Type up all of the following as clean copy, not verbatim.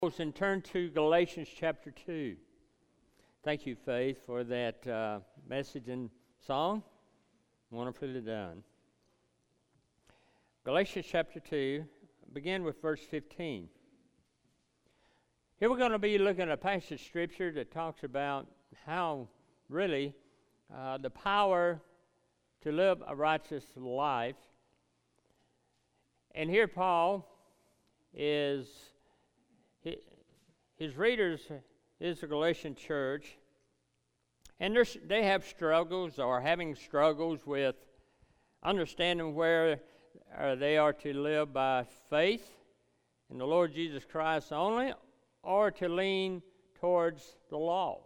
And turn to Galatians chapter 2. Thank you, Faith, for that message and song. Wonderfully done. Galatians chapter 2, begin with verse 15. Here we're going to be looking at a passage of Scripture that talks about how really the power to live a righteous life. And here Paul is... His readers is the Galatian church, and they have struggles or are having struggles with understanding where they are to live by faith in the Lord Jesus Christ only, or to lean towards the law.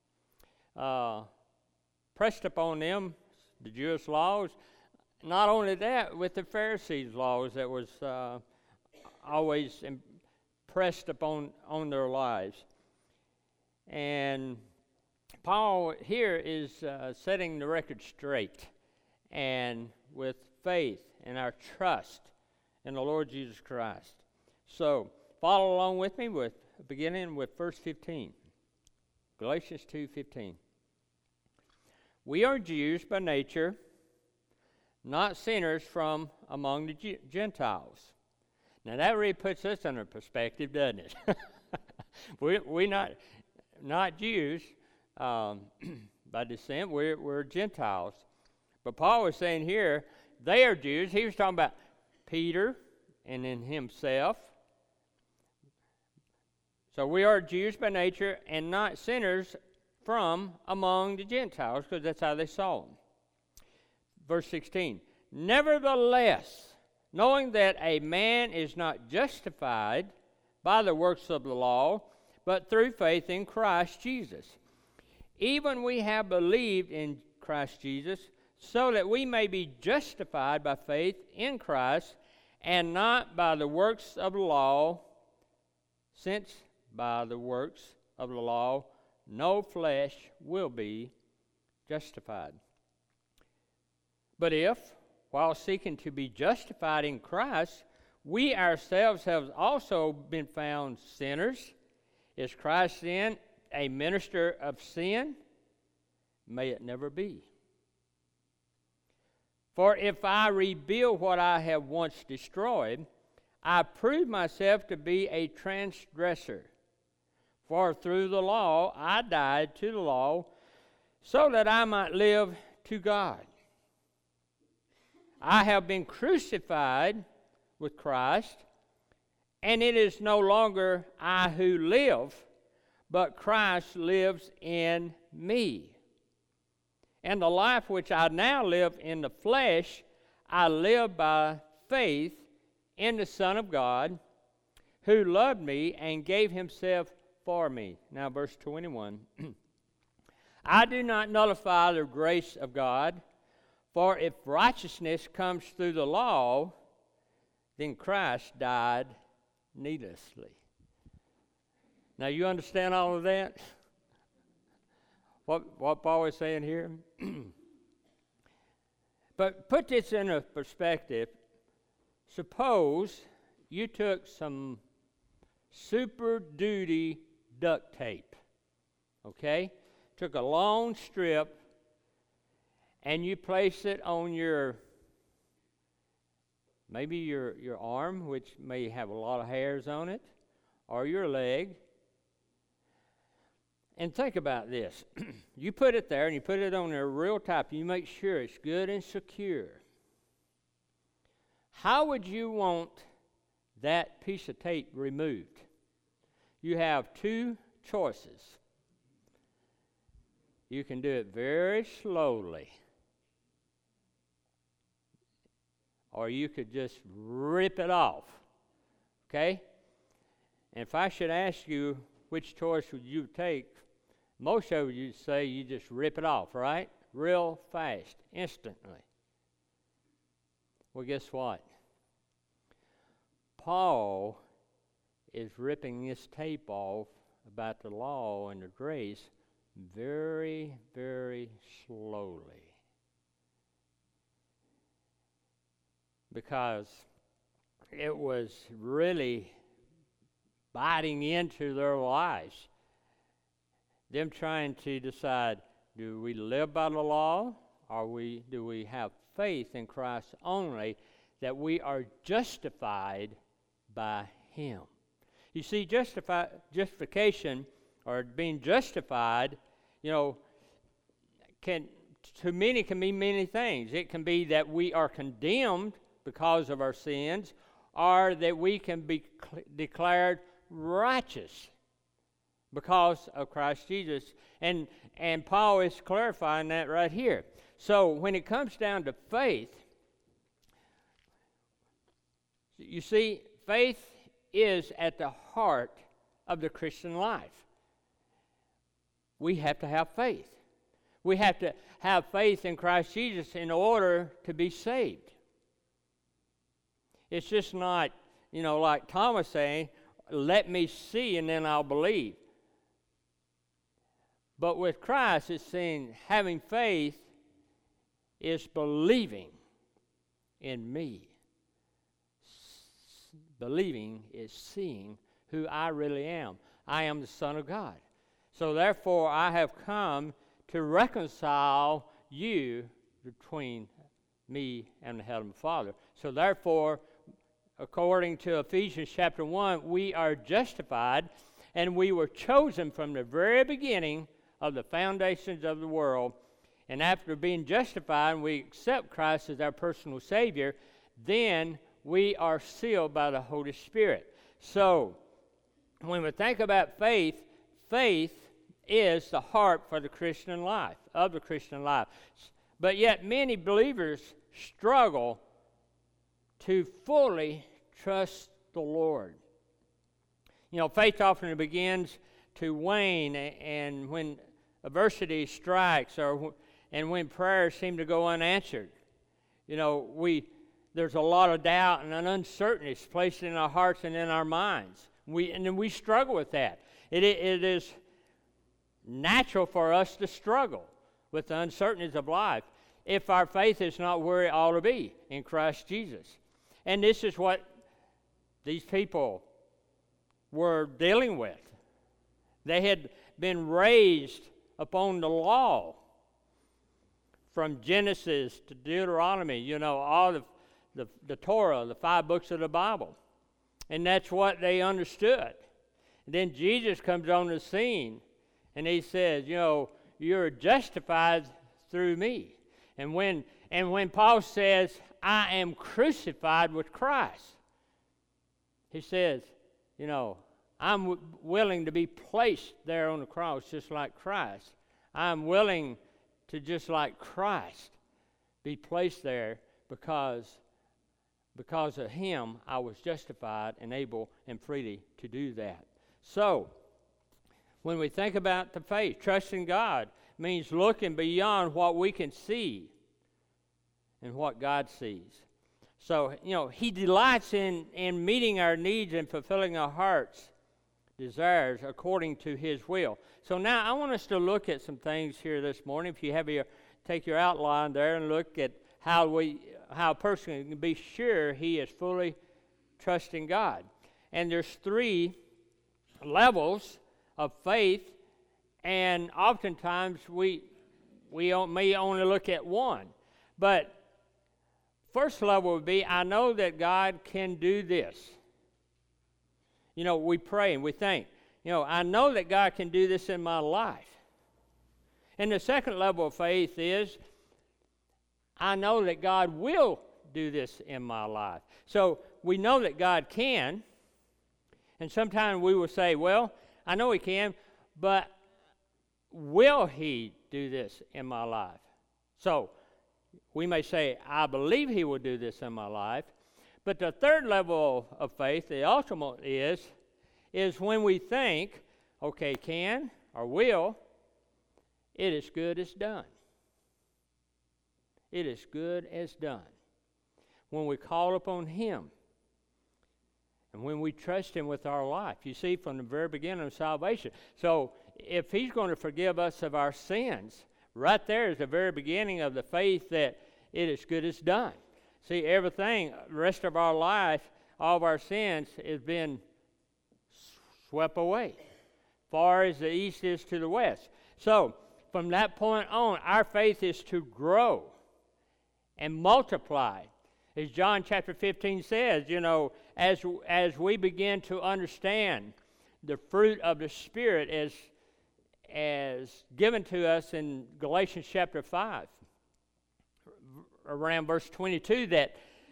Pressed upon them, the Jewish laws. Not only that, with the Pharisees' laws that was always pressed upon their lives. And Paul here is setting the record straight, and with faith and our trust in the Lord Jesus Christ. So follow along with me, beginning with verse 15. Galatians 2:15. We are Jews by nature, not sinners from among the Gentiles. Now that really puts us under perspective, doesn't it? We're not Jews by descent. We're Gentiles. But Paul was saying here, they are Jews. He was talking about Peter and in himself. So we are Jews by nature and not sinners from among the Gentiles, because that's how they saw them. Verse 16. Nevertheless, knowing that a man is not justified by the works of the law, but through faith in Christ Jesus. Even we have believed in Christ Jesus, so that we may be justified by faith in Christ, and not by the works of the law, since by the works of the law no flesh will be justified. But if, while seeking to be justified in Christ, we ourselves have also been found sinners, is Christ then a minister of sin? May it never be. For if I rebuild what I have once destroyed, I prove myself to be a transgressor. For through the law I died to the law, so that I might live to God. I have been crucified with Christ, and it is no longer I who live, but Christ lives in me. And the life which I now live in the flesh, I live by faith in the Son of God, who loved me and gave himself for me. Now verse 21. I do not nullify the grace of God, for if righteousness comes through the law, then Christ died needlessly. Now you understand all of that? What Paul is saying here? But put this in a perspective. Suppose you took some Super Duty duct tape, okay? Took a long strip, and you place it on maybe your arm, which may have a lot of hairs on it, or your leg. And think about this. You put it there, and you put it on there real tight. You make sure it's good and secure. How would you want that piece of tape removed? You have two choices. You can do it very slowly, or you could just rip it off, okay? And if I should ask you which choice would you take, most of you say you just rip it off, right? Real fast, instantly. Well, guess what? Paul is ripping this tape off about the law and the grace very, very slowly. Because it was really biting into their lives. Them trying to decide, do we live by the law, or do we have faith in Christ only, that we are justified by Him? You see, justification, or being justified, to many can mean many things. It can be that we are condemned because of our sins, or that we can be declared righteous because of Christ Jesus. And Paul is clarifying that right here. So when it comes down to faith, you see, faith is at the heart of the Christian life. We have to have faith. We have to have faith in Christ Jesus in order to be saved. It's just not, like Thomas saying, let me see and then I'll believe. But with Christ, it's saying having faith is believing in me. Believing is seeing who I really am. I am the Son of God. So therefore, I have come to reconcile you between me and the Heavenly Father. So therefore, according to Ephesians chapter 1, we are justified, and we were chosen from the very beginning of the foundations of the world. And after being justified, and we accept Christ as our personal Savior, then we are sealed by the Holy Spirit. So, when we think about faith, faith is the heart for the Christian life, of the Christian life. But yet many believers struggle to fully trust the Lord. Faith often begins to wane, and when adversity strikes, and when prayers seem to go unanswered, there's a lot of doubt and an uncertainty placed in our hearts and in our minds. We struggle with that. It is natural for us to struggle with the uncertainties of life if our faith is not where it ought to be in Christ Jesus. And this is what these people were dealing with. They had been raised upon the law from Genesis to Deuteronomy, all the Torah, the 5 books of the Bible. And that's what they understood. And then Jesus comes on the scene, and he says, you're justified through me. And when Paul says, I am crucified with Christ, he says, I'm willing to be placed there on the cross just like Christ. I'm willing to, just like Christ, be placed there because of him I was justified and able and freely to do that. So, when we think about the faith, trusting God means looking beyond what we can see and what God sees. So, He delights in meeting our needs and fulfilling our heart's desires according to His will. So now I want us to look at some things here this morning. If you have take your outline there and look at how a person can be sure he is fully trusting God. And there's 3 levels of faith, and oftentimes we may only look at one. But first level would be, I know that God can do this. We pray and we think, I know that God can do this in my life. And the second level of faith is, I know that God will do this in my life. So we know that God can, and sometimes we will say, well, I know He can, but will He do this in my life? So we may say, I believe He will do this in my life. But the third level of faith, the ultimate is when we think, okay, can or will, it is good as done. It is good as done. When we call upon Him and when we trust Him with our life. You see, from the very beginning of salvation. So if He's going to forgive us of our sins, right there is the very beginning of the faith that it is good as done. See, everything, the rest of our life, all of our sins has been swept away, far as the east is to the west. So, from that point on, our faith is to grow and multiply. As John chapter 15 says, as we begin to understand the fruit of the Spirit as given to us in Galatians chapter 5, around verse 22, that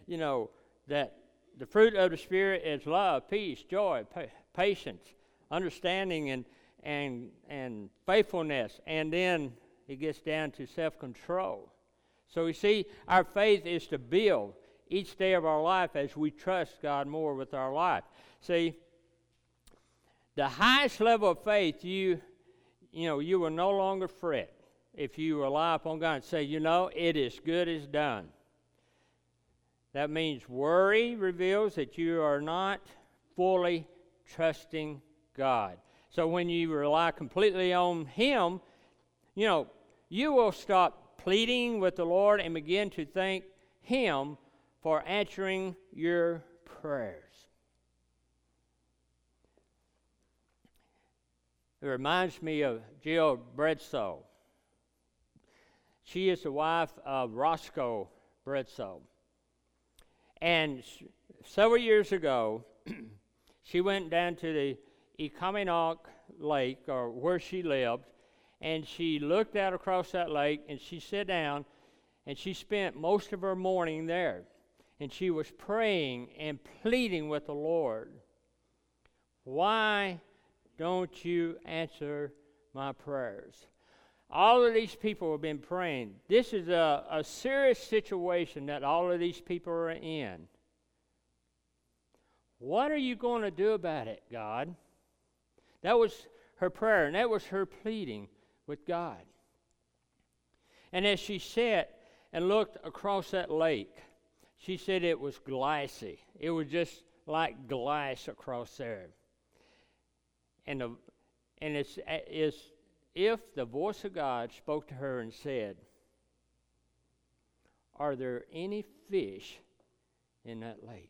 the fruit of the Spirit is love, peace, joy, patience, understanding, and faithfulness, and then it gets down to self-control. So we see our faith is to build each day of our life as we trust God more with our life. See, the highest level of faith, you will no longer fret if you rely upon God and say, it is good as done. That means worry reveals that you are not fully trusting God. So when you rely completely on Him, you will stop pleading with the Lord and begin to thank Him for answering your prayers. It reminds me of Jill Bredsoe. She is the wife of Roscoe Bredsoe. And several years ago, she went down to the Ecominok Lake, or where she lived, and she looked out across that lake, and she sat down, and she spent most of her morning there. And she was praying and pleading with the Lord. Why don't you answer my prayers? All of these people have been praying. This is a serious situation that all of these people are in. What are you going to do about it, God? That was her prayer, and that was her pleading with God. And as she sat and looked across that lake, she said it was glassy. It was just like glass across there. And it's if the voice of God spoke to her and said, "Are there any fish in that lake?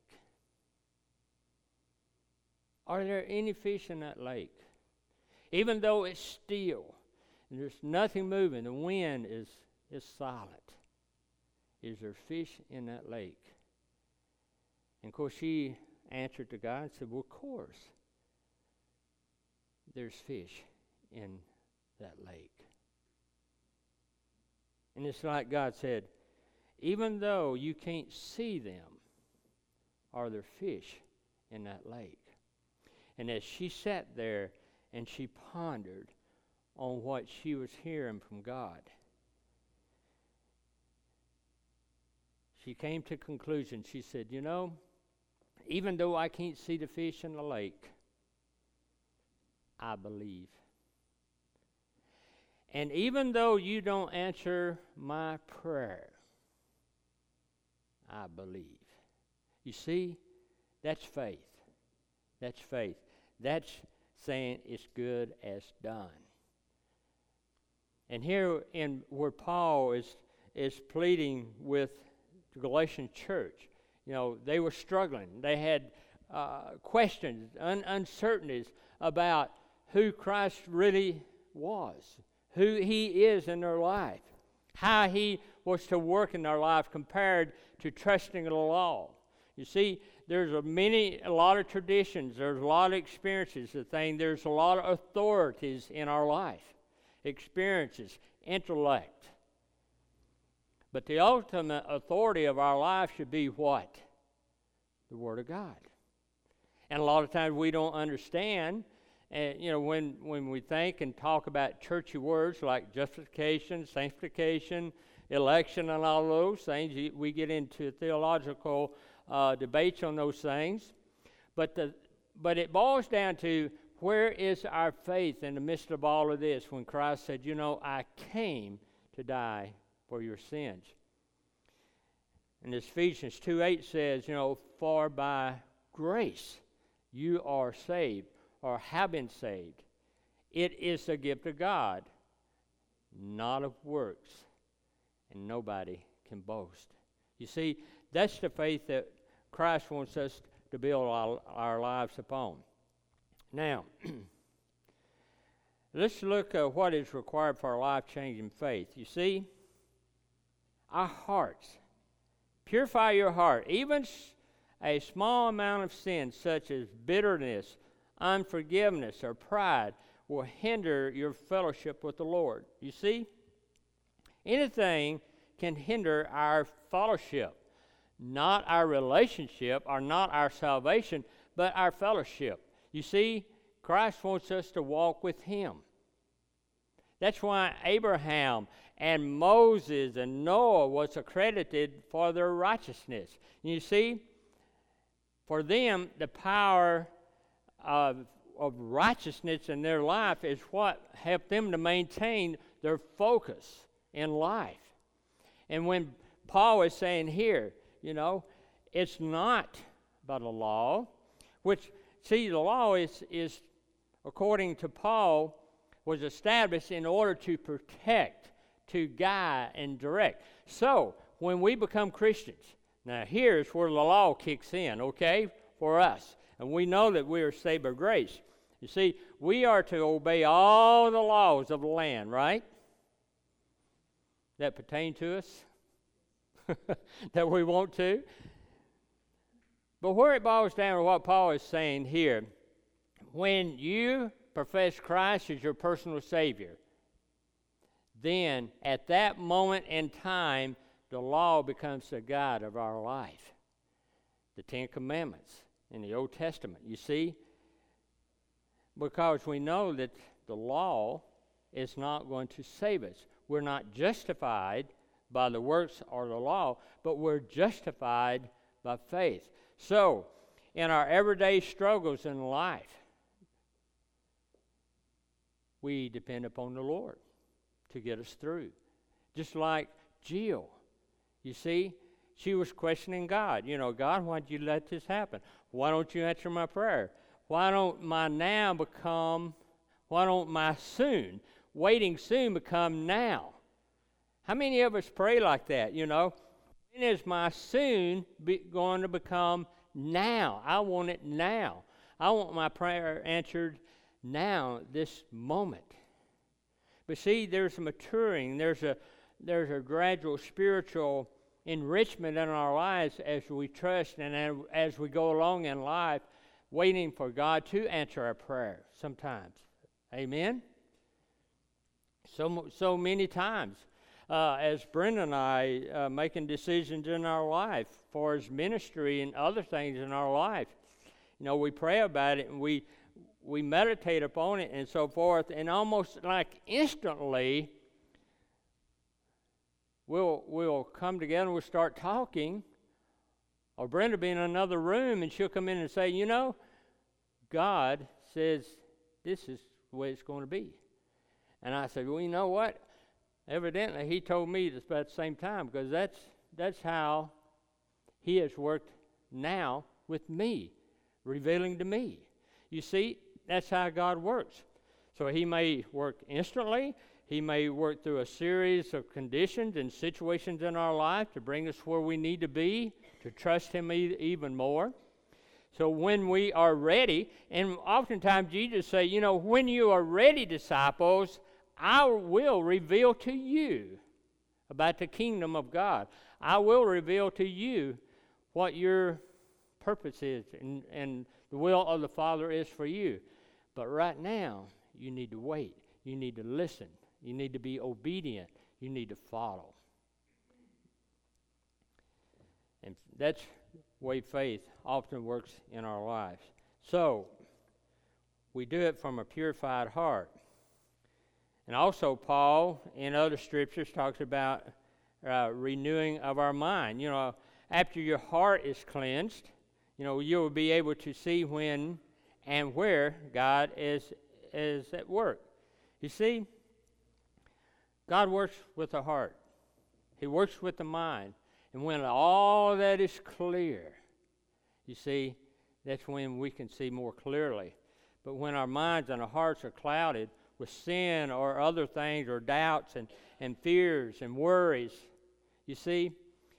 Are there any fish in that lake?" Even though it's still and there's nothing moving, the wind is silent. Is there fish in that lake? And of course she answered to God and said, "Well, of course there's fish in that lake." And it's like God said, even though you can't see them, are there fish in that lake? And as she sat there and she pondered on what she was hearing from God, she came to a conclusion. She said, even though I can't see the fish in the lake, I believe. And even though you don't answer my prayer, I believe. You see, that's faith. That's faith. That's saying it's good as done. And here in where Paul is pleading with the Galatian church, they were struggling. They had questions, uncertainties about who Christ really was, who He is in their life, how He was to work in their life compared to trusting the law. You see, there's a lot of traditions, there's a lot of experiences, there's a lot of authorities in our life, experiences, intellect. But the ultimate authority of our life should be what? The Word of God. And a lot of times we don't understand. When we think and talk about churchy words like justification, sanctification, election, and all those things, we get into theological debates on those things. But it boils down to, where is our faith in the midst of all of this when Christ said, I came to die for your sins. And Ephesians 2:8 says, for by grace you are saved, or have been saved. It is a gift of God, not of works, and nobody can boast. You see, that's the faith that Christ wants us to build our lives upon. Now, let's look at what is required for our life-changing faith. You see, our hearts. Purify your heart. Even a small amount of sin, such as bitterness, unforgiveness, or pride, will hinder your fellowship with the Lord. You see, anything can hinder our fellowship, not our relationship or not our salvation, but our fellowship. You see, Christ wants us to walk with Him. That's why Abraham and Moses and Noah was accredited for their righteousness. You see, for them, the power of righteousness in their life is what helped them to maintain their focus in life. And when Paul is saying here, it's not about the law, which, see, the law is according to Paul, was established in order to protect, to guide, and direct. So, when we become Christians, now here's where the law kicks in, okay, for us. And we know that we are saved by grace. You see, we are to obey all the laws of the land, right? That pertain to us, that we want to. But where it boils down to what Paul is saying here, when you profess Christ as your personal Savior, then at that moment in time, the law becomes the guide of our life. The Ten Commandments in the Old Testament, you see? Because we know that the law is not going to save us. We're not justified by the works or the law, but we're justified by faith. So, in our everyday struggles in life, we depend upon the Lord to get us through. Just like Jill, you see, she was questioning God. God, why'd you let this happen? Why don't you answer my prayer? Why don't my soon, waiting soon become now? How many of us pray like that, When is my soon going to become now? I want it now. I want my prayer answered now, this moment. But see, there's a maturing, there's a gradual spiritual enrichment in our lives as we trust and as we go along in life, waiting for God to answer our prayer sometimes. Amen? So many times, as Brenda and I making decisions in our life for His ministry and other things in our life, we pray about it and we meditate upon it and so forth, and almost like instantly, we'll come together and we'll start talking, or Brenda be in another room and she'll come in and say, God says this is the way it's going to be. And I said, well, you know what? Evidently, He told me this about the same time, because that's how He has worked now with me, revealing to me. You see, that's how God works. So He may work instantly. He may work through a series of conditions and situations in our life to bring us where we need to be, to trust Him even more. So when we are ready, and oftentimes Jesus say, when you are ready, disciples, I will reveal to you about the kingdom of God. I will reveal to you what your purpose is and the will of the Father is for you. But right now, you need to wait. You need to listen. You need to be obedient. You need to follow. And that's the way faith often works in our lives. So, we do it from a purified heart. And also, Paul, in other scriptures, talks about renewing of our mind. After your heart is cleansed, you will be able to see when and where God is at work. You see, God works with the heart. He works with the mind. And when all that is clear, you see, that's when we can see more clearly. But when our minds and our hearts are clouded with sin or other things or doubts and fears and worries, you see,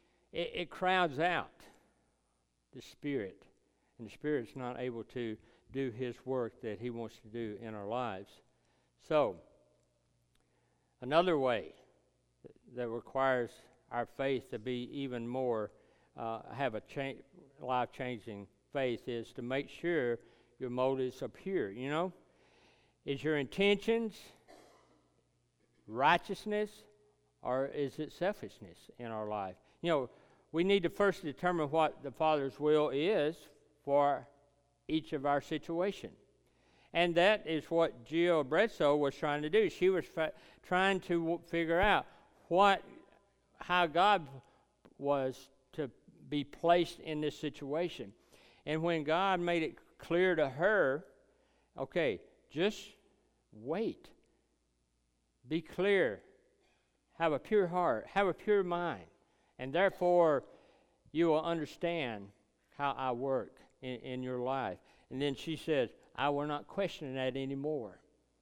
it crowds out the Spirit. And the Spirit's not able to do His work that He wants to do in our lives. So, another way that requires our faith to be even more, have a life-changing faith, is to make sure your motives are pure. You know, is your intentions righteousness, or is it selfishness in our life? You know, we need to first determine what the Father's will is for each of our situation. And that is what Jill Bledsoe was trying to do. She was trying to figure out how God was to be placed in this situation. And when God made it clear to her, okay, just wait. Be clear. Have a pure heart. Have a pure mind. And therefore, you will understand how I work in your life. And then she says, I will not question that anymore.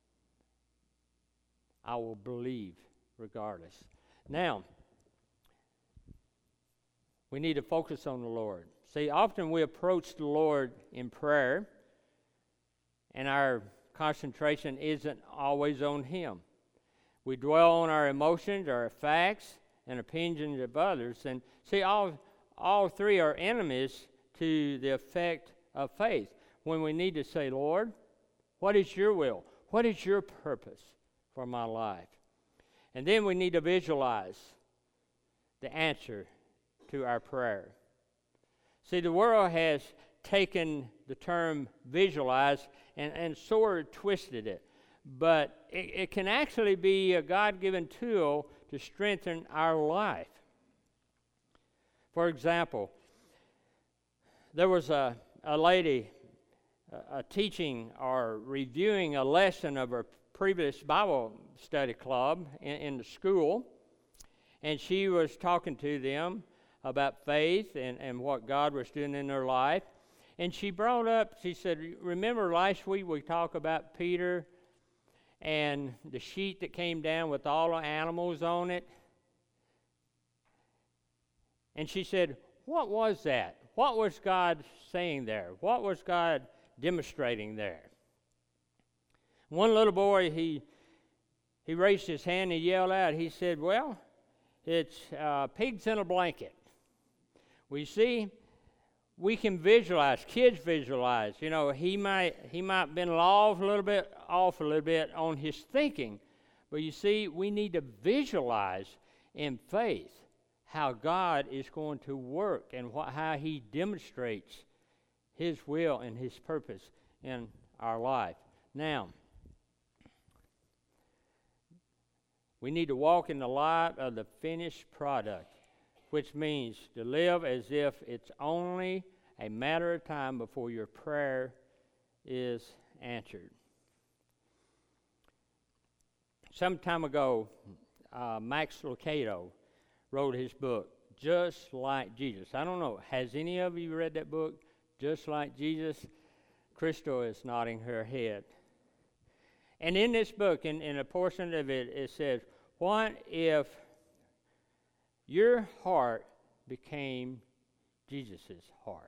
I will believe regardless. Now, we need to focus on the Lord. See, often we approach the Lord in prayer, and our concentration isn't always on Him. We dwell on our emotions, our facts, and opinions of others. And see, all three are enemies to the effect of faith. When we need to say, Lord, what is your will? What is your purpose for my life? And then we need to visualize the answer to our prayer. See, the world has taken the term visualize and sort of twisted it. But it can actually be a God-given tool to strengthen our life. For example, there was a lady teaching or reviewing a lesson of her previous Bible study club in the school, and she was talking to them about faith and what God was doing in their life. And she brought up, she said, remember last week we talked about Peter and the sheet that came down with all the animals on it? And she said, what was that? What was God saying there? What was God demonstrating there? One little boy, he raised his hand and yelled out. He said, well, it's pigs in a blanket. We see, we can visualize, kids visualize. You know, he might have been off a little bit on his thinking. But you see, we need to visualize in faith how God is going to work and how He demonstrates His will and His purpose in our life. Now, we need to walk in the light of the finished product, which means to live as if it's only a matter of time before your prayer is answered. Some time ago, Max Lucado wrote his book, Just Like Jesus. I don't know, has any of you read that book, Just Like Jesus? Crystal is nodding her head. And in this book, in a portion of it, it says, what if your heart became Jesus' heart?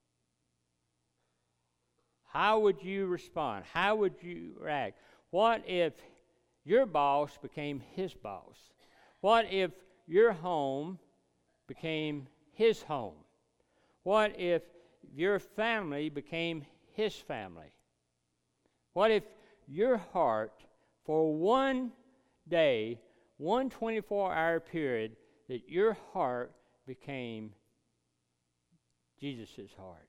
How would you respond? How would you react? What if your boss became His boss? What if your home became His home? What if your family became His family? What if your heart, for one day, one 24-hour period, that your heart became Jesus' heart?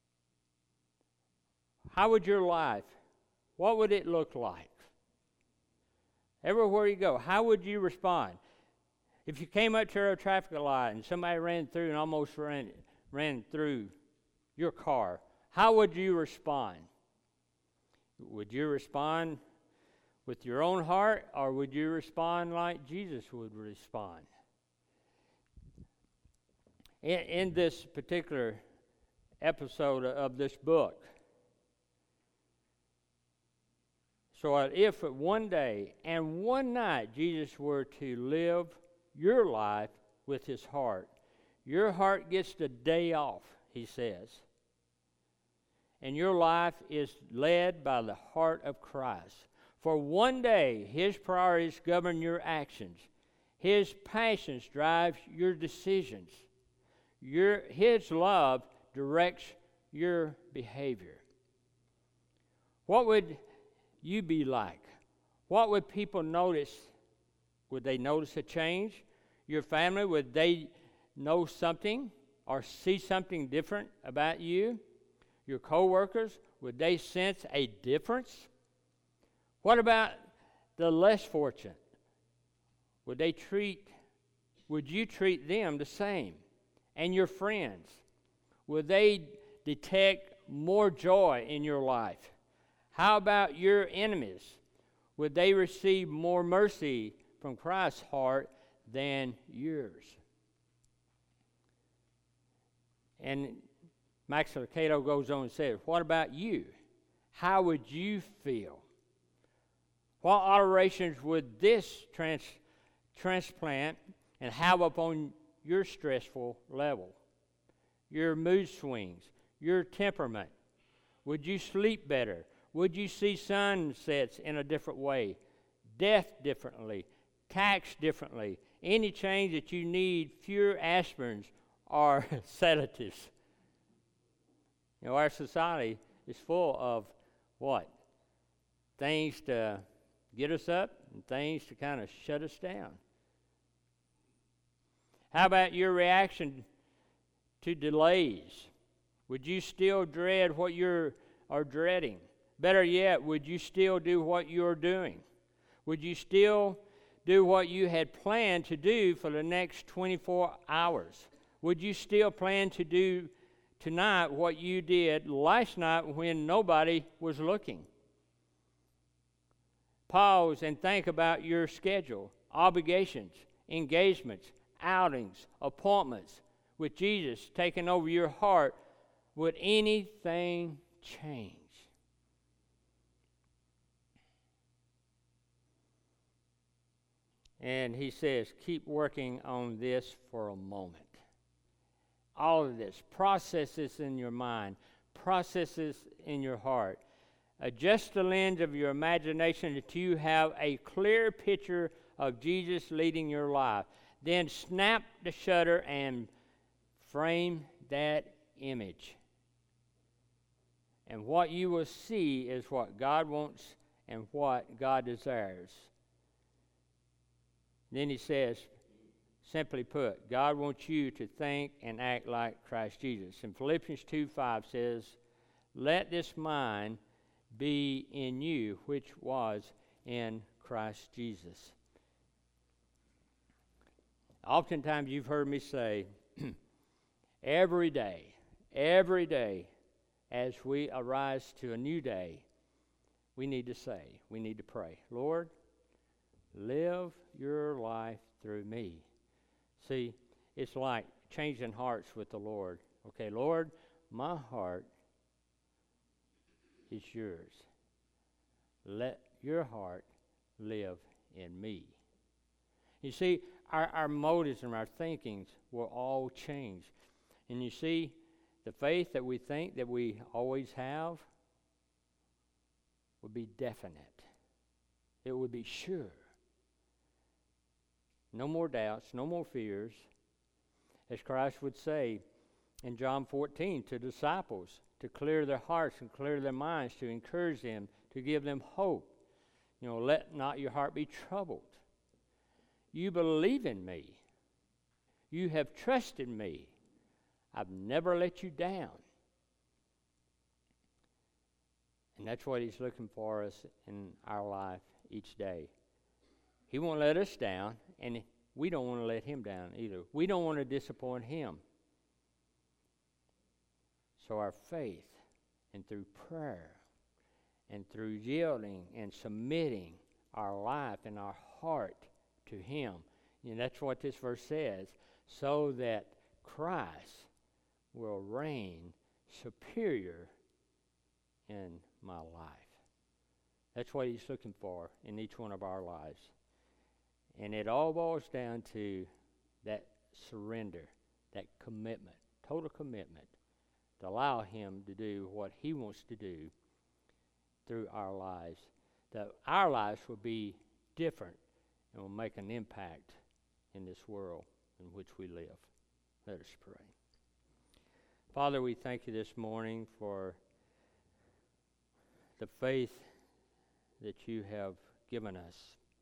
How would your life, what would it look like? Everywhere you go, how would you respond? If you came up to a traffic light and somebody ran through and almost ran through your car, how would you respond? Would you respond with your own heart, or would you respond like Jesus would respond? In this particular episode of this book, so if one day and one night Jesus were to live your life with His heart, your heart gets the day off, He says. and your life is led by the heart of Christ. For one day, His priorities govern your actions. His passions drive your decisions. His love directs your behavior. What would you be like? What would people notice? Would they notice a change? Your family, would they know something or see something different about you? Your co-workers, would they sense a difference? What about the less fortunate? Would you treat them the same? And your friends, would they detect more joy in your life? How about your enemies? Would they receive more mercy from Christ's heart than yours? And Max Lucado goes on and says, what about you? How would you feel? What alterations would this transplant and have upon your stressful level, your mood swings, your temperament? Would you sleep better? Would you see sunsets in a different way, death differently, tax differently, any change that you need fewer aspirins or sedatives? You know, our society is full of what? Things to get us up and things to kind of shut us down. How about your reaction to delays? Would you still dread what you are dreading? Better yet, would you still do what you're doing? Would you still do what you had planned to do for the next 24 hours? Would you still plan to do tonight what you did last night when nobody was looking? Pause and think about your schedule, obligations, engagements, outings, appointments with Jesus taking over your heart. Would anything change? And he says, keep working on this for a moment. All of this, process this in your mind, process this in your heart. Adjust the lens of your imagination until you have a clear picture of Jesus leading your life. Then snap the shutter and frame that image. And what you will see is what God wants and what God desires. Then he says, simply put, God wants you to think and act like Christ Jesus. And Philippians 2:5 says, let this mind be in you, which was in Christ Jesus. Oftentimes you've heard me say, every day, as we arise to a new day, we need to pray, Lord, live your life through me. See, it's like changing hearts with the Lord. Okay, Lord, my heart is yours. Let your heart live in me. You see, our motives and our thinkings will all change. And you see, the faith that we think that we always have would be definite. It would be sure. No more doubts, no more fears. As Christ would say in John 14 to disciples, to clear their hearts and clear their minds, to encourage them, to give them hope. You know, let not your heart be troubled. You believe in me. You have trusted me. I've never let you down. And that's what he's looking for us in our life each day. He won't let us down, and we don't want to let him down either. We don't want to disappoint him. So our faith, and through prayer, and through yielding and submitting our life and our heart to him, and that's what this verse says, so that Christ will reign superior in my life. That's what he's looking for in each one of our lives. And it all boils down to that surrender, that commitment, total commitment to allow Him to do what He wants to do through our lives, that our lives will be different and will make an impact in this world in which we live. Let us pray. Father, we thank you this morning for the faith that you have given us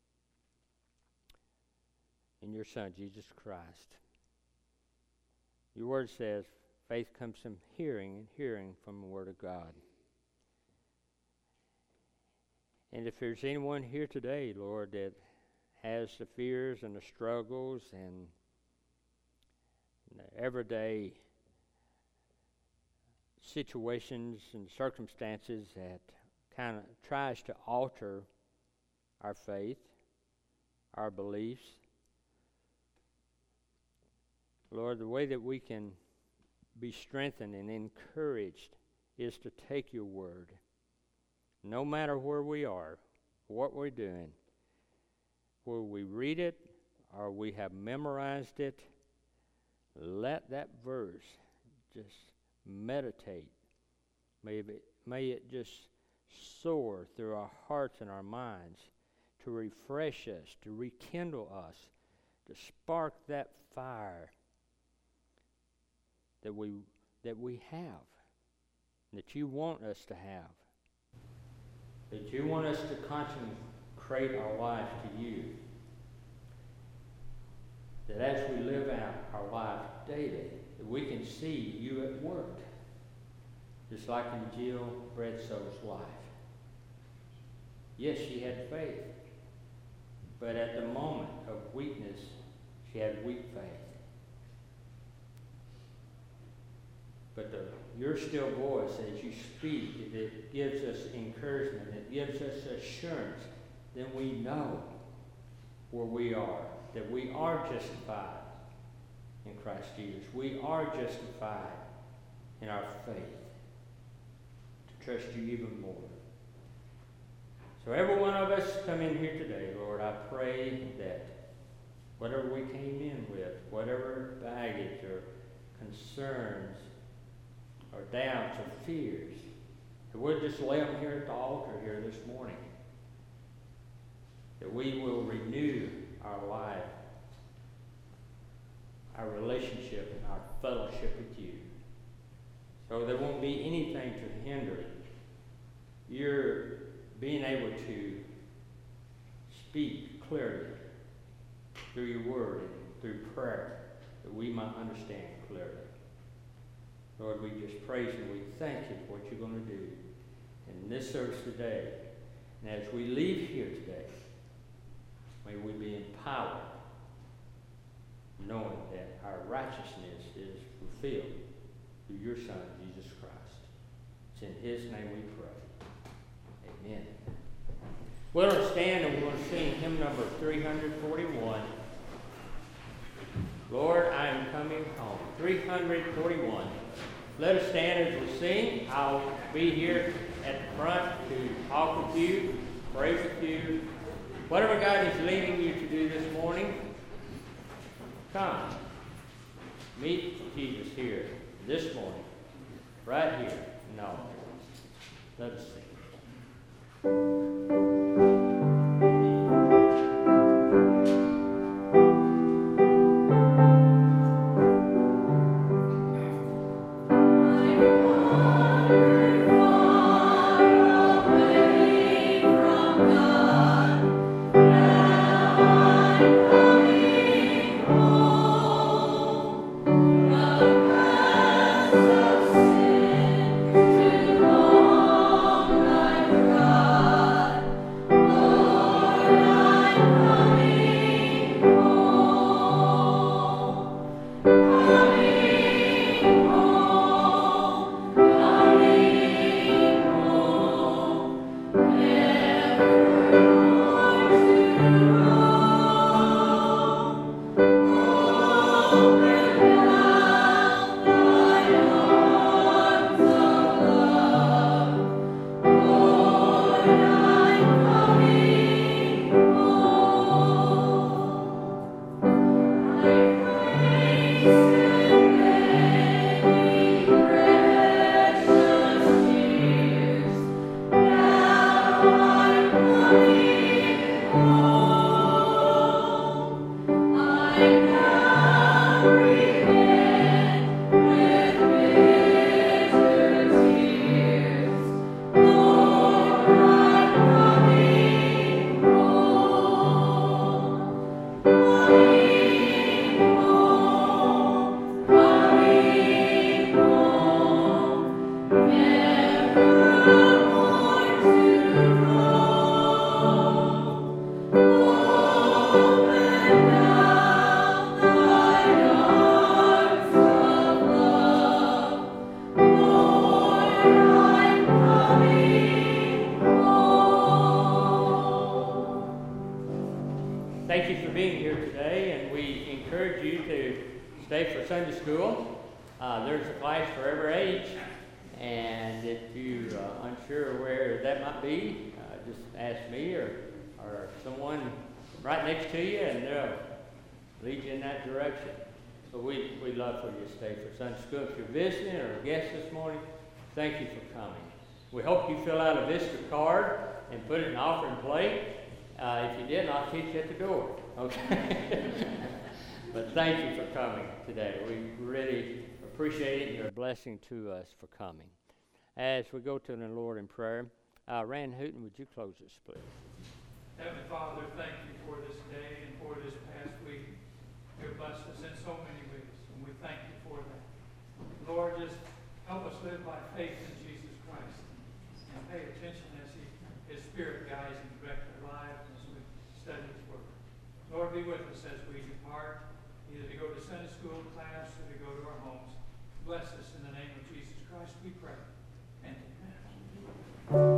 in your Son, Jesus Christ. Your word says faith comes from hearing, and hearing from the Word of God. And if there's anyone here today, Lord, that has the fears and the struggles and the everyday situations and circumstances that kind of tries to alter our faith, our beliefs, Lord, the way that we can be strengthened and encouraged is to take your word. No matter where we are, what we're doing, where we read it or we have memorized it, let that verse just meditate. May it just soar through our hearts and our minds to refresh us, to rekindle us, to spark that fire that we have, that you want us to have, that you want us to consecrate our lives to you, that as we live out our lives daily, that we can see you at work, just like in Jill Bredsow's life. Yes, she had faith, but at the moment of weakness, she had weak faith. But your still voice, as you speak, it gives us encouragement, it gives us assurance. Then we know where we are, that we are justified in Christ Jesus. We are justified in our faith to trust you even more. So every one of us come in here today, Lord, I pray that whatever we came in with, whatever baggage or concerns or doubts or fears, that we'll just lay them here at the altar here this morning. That we will renew our life, our relationship, and our fellowship with you. So there won't be anything to hinder your being able to speak clearly through your word and through prayer, that we might understand clearly. Lord, we just praise you and we thank you for what you're going to do in this service today. And as we leave here today, may we be empowered, knowing that our righteousness is fulfilled through your Son, Jesus Christ. It's in his name we pray. Amen. We're going to stand and we're going to sing hymn number 341. Lord, I am coming home. 341. Let us stand as we sing. I'll be here at the front to talk with you, pray with you. Whatever God is leading you to do this morning, come. Meet Jesus here this morning, right here. No. Let us sing. To Thank you for being here today, and we encourage you to stay for Sunday school. There's a class for every age, and if you're unsure where that might be, just ask me or someone right next to you, and they'll lead you in that direction. So we'd love for you to stay for Sunday school. If you're visiting or a guest this morning, thank you for coming. We hope you fill out a visitor card and put it in an offering plate. If you didn't, I'll teach you at the door. Okay? But thank you for coming today. We really appreciate it. You're a blessing to us for coming. As we go to the Lord in prayer, Rand Hooten, would you close us, please? Heavenly Father, thank you for this day and for this past week. You've blessed us in so many ways, and we thank you for that. Lord, just help us live by faith in Jesus Christ and pay attention as His Spirit guides and directs our lives as we study His Word. Lord, be with us as we depart, either to go to Sunday school class or to go to our homes. Bless us in the name of Jesus Christ, we pray. And amen.